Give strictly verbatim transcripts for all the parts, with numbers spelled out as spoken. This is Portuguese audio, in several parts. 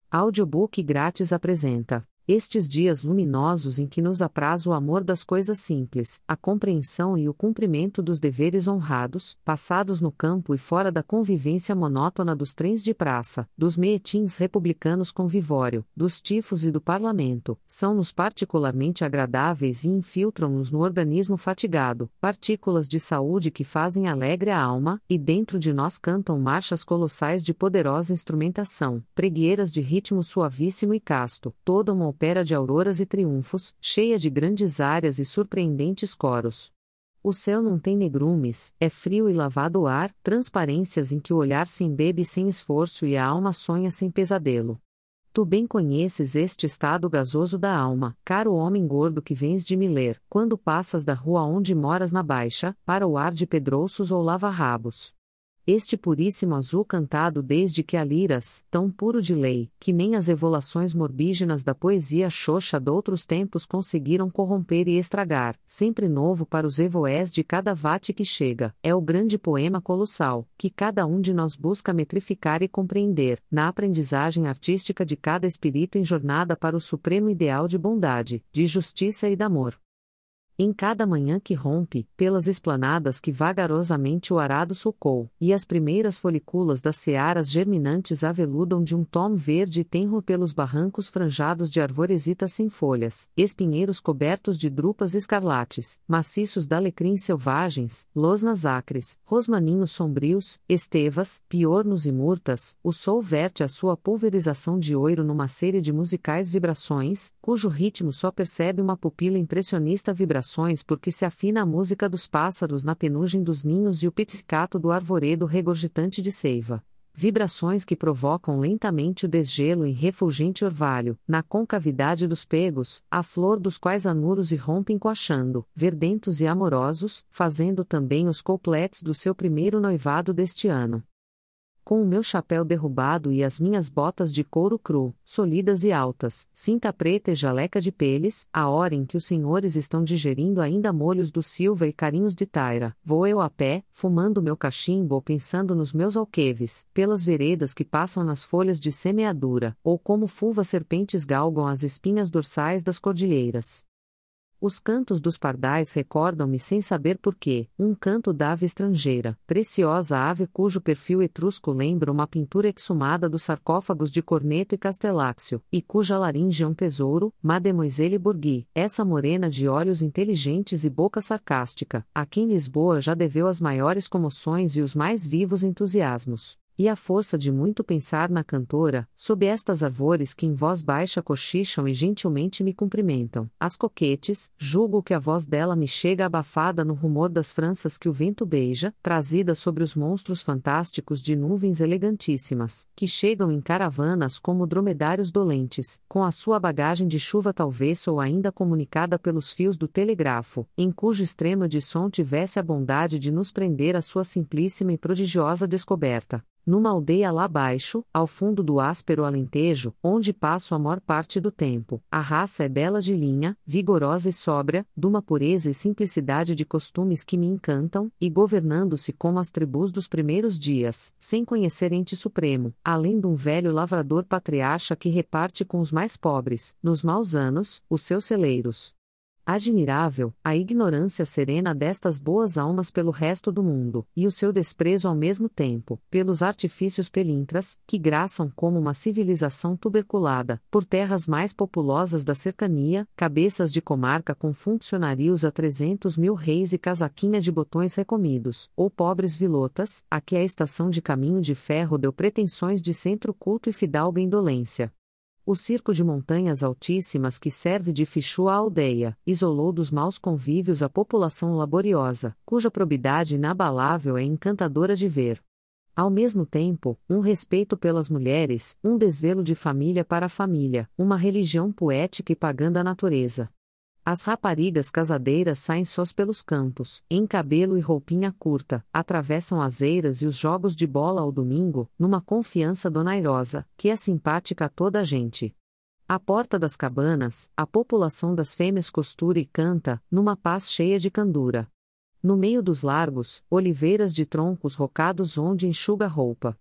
Audiobook grátis apresenta Estes dias luminosos em que nos apraz o amor das coisas simples, a compreensão e o cumprimento dos deveres honrados, passados no campo e fora da convivência monótona dos trens de praça, dos meetins republicanos convivório, dos tifos e do parlamento, são-nos particularmente agradáveis e infiltram-nos no organismo fatigado, partículas de saúde que fazem alegre a alma, e dentro de nós cantam marchas colossais de poderosa instrumentação, pregueiras de ritmo suavíssimo e casto, toda uma opera de auroras e triunfos, cheia de grandes áreas e surpreendentes coros. O céu não tem negrumes, é frio e lavado o ar, transparências em que o olhar se embebe sem esforço e a alma sonha sem pesadelo. Tu bem conheces este estado gasoso da alma, caro homem gordo que vens de me ler, quando passas da rua onde moras na Baixa, para o ar de Pedrouços ou Lava-Rabos. Este puríssimo azul cantado desde que a liras, tão puro de lei, que nem as evolações morbígenas da poesia xoxa doutros tempos conseguiram corromper e estragar, sempre novo para os evoés de cada vate que chega, é o grande poema colossal, que cada um de nós busca metrificar e compreender, na aprendizagem artística de cada espírito em jornada para o supremo ideal de bondade, de justiça e d'amor. Em cada manhã que rompe, pelas esplanadas que vagarosamente o arado sulcou, e as primeiras foliculas das searas germinantes aveludam de um tom verde tenro pelos barrancos franjados de arvoresitas sem folhas, espinheiros cobertos de drupas escarlates, maciços d'alecrins selvagens, losnas acres, rosmaninhos sombrios, estevas, piornos e murtas, o sol verte a sua pulverização de oiro numa série de musicais vibrações, cujo ritmo só percebe uma pupila impressionista vibração porque se afina a música dos pássaros na penugem dos ninhos e o pizzicato do arvoredo regurgitante de seiva. Vibrações que provocam lentamente o desgelo em refulgente orvalho, na concavidade dos pegos, a flor dos quais anuros irrompem coachando, verdentos e amorosos, fazendo também os couplets do seu primeiro noivado deste ano. Com o meu chapéu derrubado e as minhas botas de couro cru, solidas e altas, cinta preta e jaleca de peles, a hora em que os senhores estão digerindo ainda molhos do Silva e carinhos de Taira, vou eu a pé, fumando meu cachimbo ou pensando nos meus alqueves, pelas veredas que passam nas folhas de semeadura, ou como fulvas serpentes galgam as espinhas dorsais das cordilheiras. Os cantos dos pardais recordam-me sem saber porquê, um canto d'ave estrangeira, preciosa ave cujo perfil etrusco lembra uma pintura exumada dos sarcófagos de Corneto e Casteláxio, e cuja laringe é um tesouro, Mademoiselle Bourgui, essa morena de olhos inteligentes e boca sarcástica, a quem Lisboa já deveu as maiores comoções e os mais vivos entusiasmos. E a força de muito pensar na cantora, sob estas arvores que em voz baixa cochicham e gentilmente me cumprimentam, as coquetes, julgo que a voz dela me chega abafada no rumor das franças que o vento beija, trazida sobre os monstros fantásticos de nuvens elegantíssimas, que chegam em caravanas como dromedários dolentes, com a sua bagagem de chuva talvez ou ainda comunicada pelos fios do telegrafo, em cujo extremo de som tivesse a bondade de nos prender a sua simplíssima e prodigiosa descoberta. Numa aldeia lá baixo, ao fundo do áspero Alentejo, onde passo a maior parte do tempo, a raça é bela de linha, vigorosa e sóbria, duma pureza e simplicidade de costumes que me encantam, e governando-se como as tribos dos primeiros dias, sem conhecer ente supremo, além de um velho lavrador patriarca que reparte com os mais pobres, nos maus anos, os seus celeiros. Admirável, a ignorância serena destas boas almas pelo resto do mundo, e o seu desprezo ao mesmo tempo, pelos artifícios pelintras, que graçam como uma civilização tuberculada, por terras mais populosas da cercania, cabeças de comarca com funcionários a trezentos mil reis e casaquinha de botões recomidos, ou pobres vilotas, a que a estação de caminho de ferro deu pretensões de centro culto e fidalga indolência. O circo de montanhas altíssimas que serve de fichu à aldeia, isolou dos maus convívios a população laboriosa, cuja probidade inabalável é encantadora de ver. Ao mesmo tempo, um respeito pelas mulheres, um desvelo de família para a família, uma religião poética e pagã da natureza. As raparigas casadeiras saem sós pelos campos, em cabelo e roupinha curta, atravessam as eiras e os jogos de bola ao domingo, numa confiança donairosa, que é simpática a toda a gente. À porta das cabanas, a população das fêmeas costura e canta, numa paz cheia de candura. No meio dos largos, oliveiras de troncos rocados onde enxuga a roupa.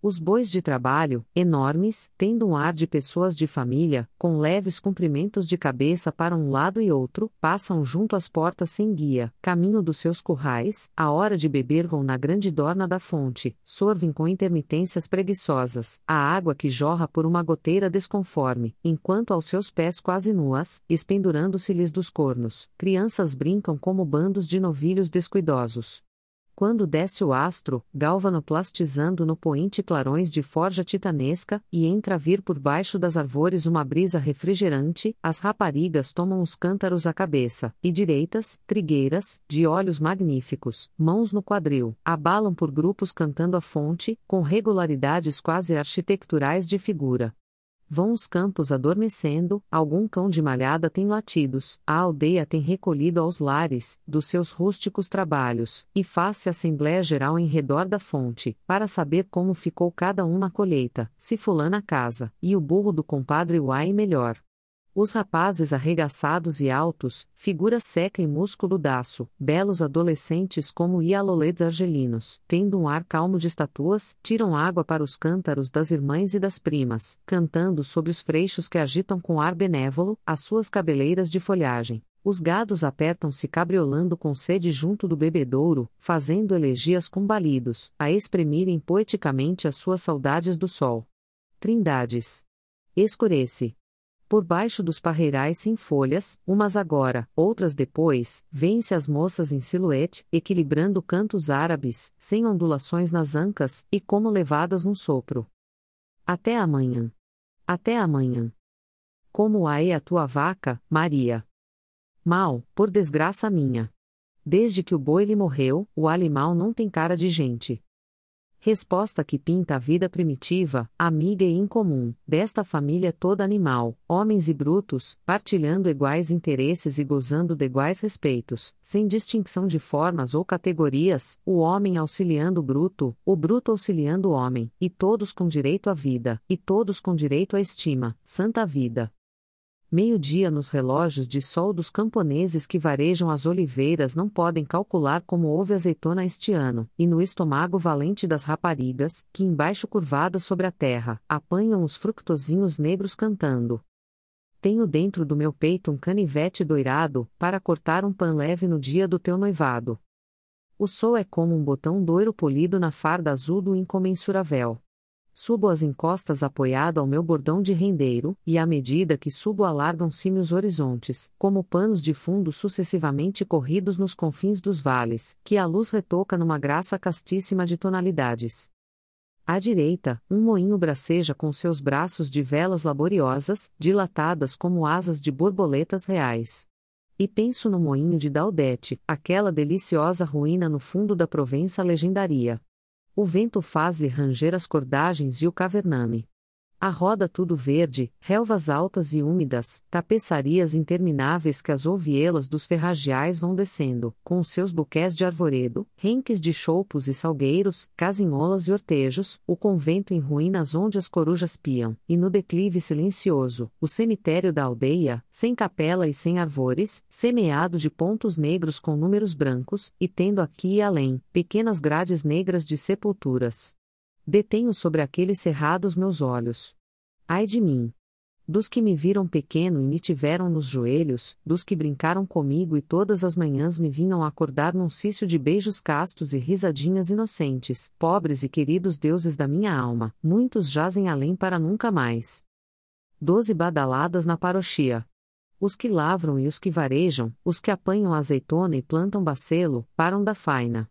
Os bois de trabalho, enormes, tendo um ar de pessoas de família, com leves comprimentos de cabeça para um lado e outro, passam junto às portas sem guia, caminho dos seus currais, à hora de beber vão na grande dorna da fonte, sorvem com intermitências preguiçosas, a água que jorra por uma goteira desconforme, enquanto aos seus pés quase nuas, espendurando-se-lhes dos cornos, crianças brincam como bandos de novilhos descuidosos. Quando desce o astro, galvanoplastizando no poente clarões de forja titanesca, e entra a vir por baixo das árvores uma brisa refrigerante, as raparigas tomam os cântaros à cabeça, e direitas, trigueiras, de olhos magníficos, mãos no quadril, abalam por grupos cantando a fonte, com regularidades quase arquitecturais de figura. Vão os campos adormecendo, algum cão de malhada tem latidos, a aldeia tem recolhido aos lares, dos seus rústicos trabalhos, e faz-se assembléia geral em redor da fonte, para saber como ficou cada um na colheita, se fulana casa, e o burro do compadre uai melhor. Os rapazes arregaçados e altos, figura seca e músculo daço, belos adolescentes como hialoledes argelinos, tendo um ar calmo de estatuas, tiram água para os cântaros das irmãs e das primas, cantando sobre os freixos que agitam com ar benévolo, as suas cabeleiras de folhagem. Os gados apertam-se cabriolando com sede junto do bebedouro, fazendo elegias com balidos, a exprimirem poeticamente as suas saudades do sol. Trindades. Escurece. Por baixo dos parreirais sem folhas, umas agora, outras depois, vêem-se as moças em silhuete, equilibrando cantos árabes, sem ondulações nas ancas, e como levadas num sopro. Até amanhã. Até amanhã. Como aí a tua vaca, Maria? Mal, por desgraça minha. Desde que o boi lhe morreu, o animal não tem cara de gente. Resposta que pinta a vida primitiva, amiga e incomum, desta família toda animal, homens e brutos, partilhando iguais interesses e gozando de iguais respeitos, sem distinção de formas ou categorias, o homem auxiliando o bruto, o bruto auxiliando o homem, e todos com direito à vida, e todos com direito à estima, santa vida. Meio-dia nos relógios de sol dos camponeses que varejam as oliveiras não podem calcular como houve azeitona este ano, e no estômago valente das raparigas, que embaixo curvadas sobre a terra, apanham os fructosinhos negros cantando. Tenho dentro do meu peito um canivete doirado, para cortar um pão leve no dia do teu noivado. O sol é como um botão doiro polido na farda azul do incomensurável. Subo as encostas apoiado ao meu bordão de rendeiro, e à medida que subo alargam-se os horizontes, como panos de fundo sucessivamente corridos nos confins dos vales, que a luz retoca numa graça castíssima de tonalidades. À direita, um moinho braceja com seus braços de velas laboriosas, dilatadas como asas de borboletas reais. E penso no moinho de Daudete, aquela deliciosa ruína no fundo da Provença legendaria. O vento faz-lhe ranger as cordagens e o cavername. A roda tudo verde, relvas altas e úmidas, tapeçarias intermináveis que as ovielas dos ferragiais vão descendo, com os seus buqués de arvoredo, renques de choupos e salgueiros, casinholas e hortejos, o convento em ruínas onde as corujas piam, e no declive silencioso, o cemitério da aldeia, sem capela e sem arvores, semeado de pontos negros com números brancos, e tendo aqui e além, pequenas grades negras de sepulturas. Detenho sobre aqueles cerrados meus olhos. Ai de mim! Dos que me viram pequeno e me tiveram nos joelhos, dos que brincaram comigo e todas as manhãs me vinham acordar num cício de beijos castos e risadinhas inocentes, pobres e queridos deuses da minha alma, muitos jazem além para nunca mais. Doze badaladas na parochia. Os que lavram e os que varejam, os que apanham azeitona e plantam bacelo, param da faina.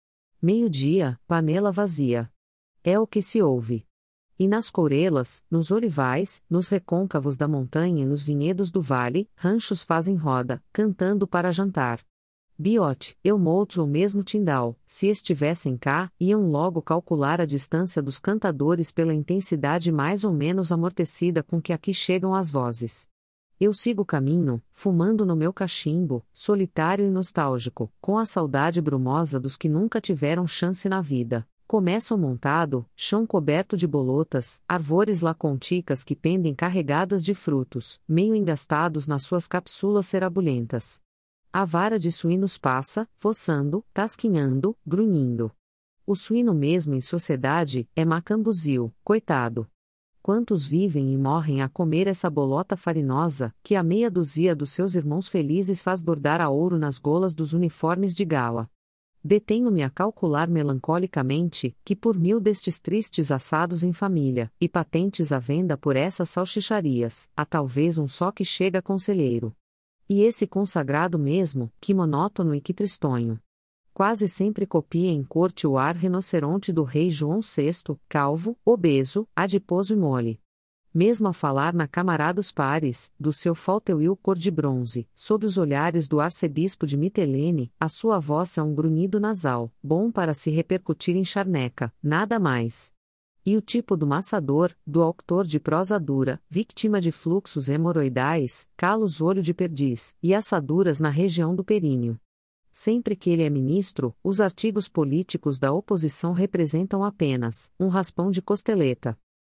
Meio-dia, panela vazia. É o que se ouve. E nas courelas, nos olivais, nos recôncavos da montanha e nos vinhedos do vale, ranchos fazem roda, cantando para jantar. Biote, eu moutro o mesmo Tindal, se estivessem cá, iam logo calcular a distância dos cantadores pela intensidade mais ou menos amortecida com que aqui chegam as vozes. Eu sigo o caminho, fumando no meu cachimbo, solitário e nostálgico, com a saudade brumosa dos que nunca tiveram chance na vida. Começam montado, chão coberto de bolotas, arvores laconticas que pendem carregadas de frutos, meio engastados nas suas capsulas cerabulentas. A vara de suínos passa, fossando, tasquinhando, grunhindo. O suíno mesmo em sociedade é macambuzil, coitado. Quantos vivem e morrem a comer essa bolota farinosa, que a meia dúzia dos seus irmãos felizes faz bordar a ouro nas golas dos uniformes de gala. Detenho-me a calcular melancolicamente, que por mil destes tristes assados em família, e patentes à venda por essas salchicharias, há talvez um só que chega conselheiro. E esse consagrado mesmo, que monótono e que tristonho. Quase sempre copia em corte o ar rinoceronte do rei João sexto, calvo, obeso, adiposo e mole. Mesmo a falar na Câmara dos Pares, do seu falteuil cor de bronze, sob os olhares do arcebispo de Mitilene, a sua voz é um grunhido nasal, bom para se repercutir em charneca, nada mais. E o tipo do maçador, do autor de prosa dura, vítima de fluxos hemorroidais, calos olho de perdiz, e assaduras na região do períneo. Sempre que ele é ministro, os artigos políticos da oposição representam apenas um raspão de costeleta.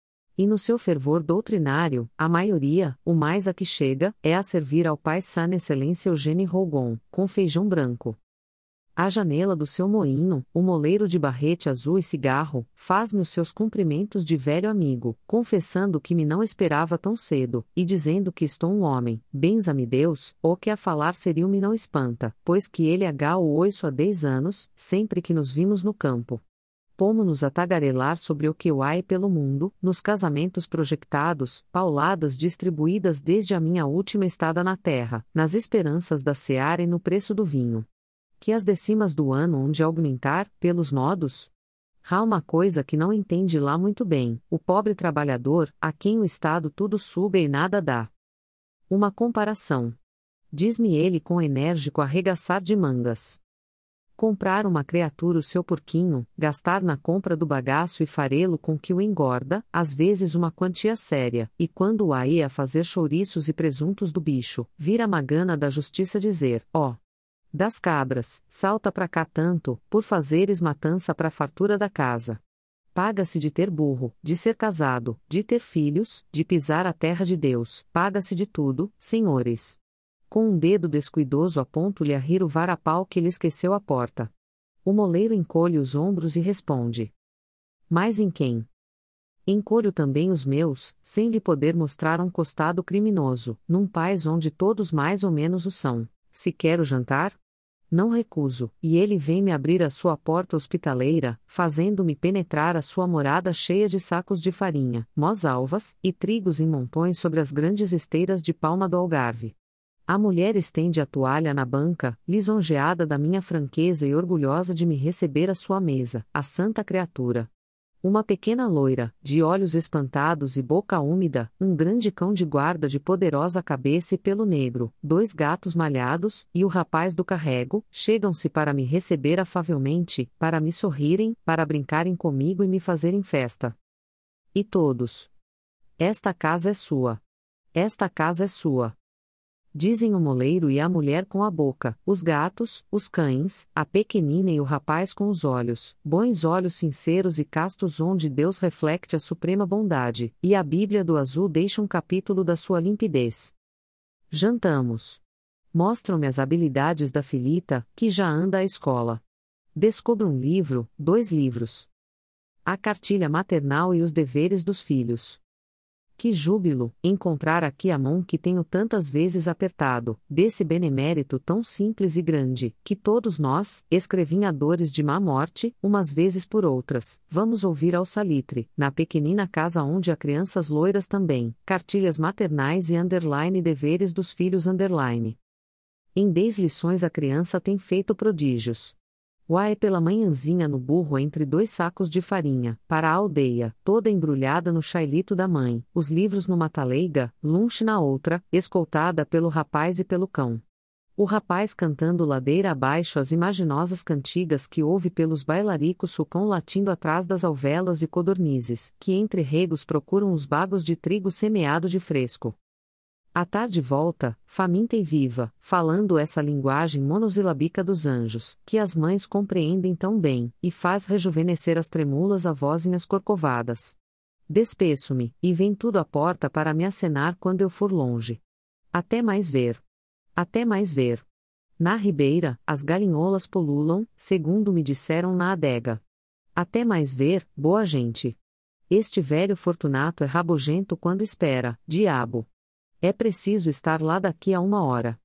E no seu fervor doutrinário, a maioria, o mais a que chega, é a servir ao pai Sã Excelência Eugênie Rougon, com feijão branco. À janela do seu moinho, o moleiro de barrete azul e cigarro, faz-me os seus cumprimentos de velho amigo, confessando que me não esperava tão cedo, e dizendo que estou um homem, benza-me Deus, ou que a falar seria me não espanta, pois que ele agá o oiço há dez anos, sempre que nos vimos no campo. Pomo-nos a tagarelar sobre o que o há pelo mundo, nos casamentos projectados, pauladas distribuídas desde a minha última estada na terra, nas esperanças da seara e no preço do vinho. Que as décimas do ano onde aumentar, pelos modos? Há uma coisa que não entende lá muito bem, o pobre trabalhador, a quem o Estado tudo suga e nada dá. Uma comparação. Diz-me ele com enérgico arregaçar de mangas. Comprar uma criatura o seu porquinho, gastar na compra do bagaço e farelo com que o engorda, às vezes uma quantia séria, e quando o aí a fazer chouriços e presuntos do bicho, vir a magana da justiça dizer, ó, oh, das cabras, salta pra cá tanto, por fazeres matança pra fartura da casa. Paga-se de ter burro, de ser casado, de ter filhos, de pisar a terra de Deus, paga-se de tudo, senhores. Com um dedo descuidoso aponto-lhe a rir o varapau que lhe esqueceu a porta. O moleiro encolhe os ombros e responde. Mas em quem? Encolho também os meus, sem lhe poder mostrar um costado criminoso, num país onde todos mais ou menos o são. Se quero jantar? Não recuso, e ele vem me abrir a sua porta hospitaleira, fazendo-me penetrar a sua morada cheia de sacos de farinha, mozalvas, e trigos em montões sobre as grandes esteiras de palma do Algarve. A mulher estende a toalha na banca, lisonjeada da minha franqueza e orgulhosa de me receber à sua mesa, a santa criatura. Uma pequena loira, de olhos espantados e boca úmida, um grande cão de guarda de poderosa cabeça e pelo negro, dois gatos malhados, e o rapaz do carrego, chegam-se para me receber afavelmente, para me sorrirem, para brincarem comigo e me fazerem festa. E todos. Esta casa é sua. Esta casa é sua. Dizem o moleiro e a mulher com a boca, os gatos, os cães, a pequenina e o rapaz com os olhos, bons olhos sinceros e castos onde Deus reflete a suprema bondade, e a Bíblia do azul deixa um capítulo da sua limpidez. Jantamos. Mostram-me as habilidades da filita, que já anda à escola. Descubro um livro, dois livros. A cartilha maternal e os deveres dos filhos. Que júbilo, encontrar aqui a mão que tenho tantas vezes apertado, desse benemérito tão simples e grande, que todos nós, escrevinhadores de má morte, umas vezes por outras, vamos ouvir ao salitre, na pequenina casa onde há crianças loiras também, cartilhas maternais e underline deveres dos filhos underline. Em dez lições a criança tem feito prodígios. Uai pela manhãzinha no burro entre dois sacos de farinha, para a aldeia, toda embrulhada no chailito da mãe, os livros numa taleiga, lunche na outra, escoltada pelo rapaz e pelo cão. O rapaz cantando ladeira abaixo as imaginosas cantigas que ouve pelos bailaricos, o cão latindo atrás das alvéolas e codornizes, que entre regos procuram os bagos de trigo semeado de fresco. A tarde volta, faminta e viva, falando essa linguagem monossilábica dos anjos, que as mães compreendem tão bem, e faz rejuvenescer as tremulas avózinhas corcovadas. Despeço-me, e vem tudo à porta para me acenar quando eu for longe. Até mais ver. Até mais ver. Na ribeira, as galinholas pululam, segundo me disseram na adega. Até mais ver, boa gente. Este velho Fortunato é rabugento quando espera, diabo. É preciso estar lá daqui a uma hora.